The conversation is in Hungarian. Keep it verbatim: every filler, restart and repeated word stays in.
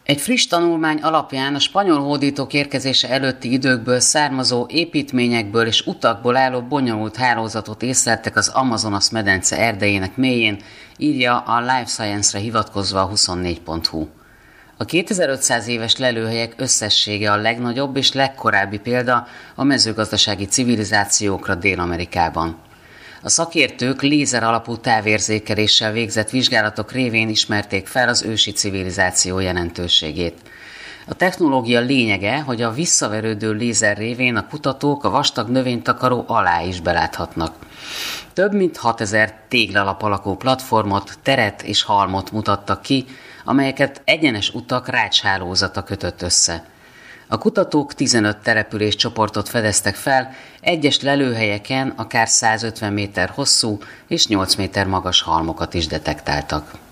Egy friss tanulmány alapján a spanyol hódítók érkezése előtti időkből származó építményekből és utakból álló bonyolult hálózatot észleltek az Amazonas medence erdejének mélyén, írja a Life Science-re hivatkozva a huszonnégy pont hu. A kétezer-ötszáz éves lelőhelyek összessége a legnagyobb és legkorábbi példa a mezőgazdasági civilizációkra Dél-Amerikában. A szakértők lézer alapú távérzékeléssel végzett vizsgálatok révén ismerték fel az ősi civilizáció jelentőségét. A technológia lényege, hogy a visszaverődő lézer révén a kutatók a vastag növénytakaró alá is beláthatnak. Több mint hatezer téglalap alakú platformot, teret és halmot mutattak ki, amelyeket egyenes utak rácshálózata kötött össze. A kutatók tizenöt településcsoportot fedeztek fel, egyes lelőhelyeken akár százötven méter hosszú és nyolc méter magas halmokat is detektáltak.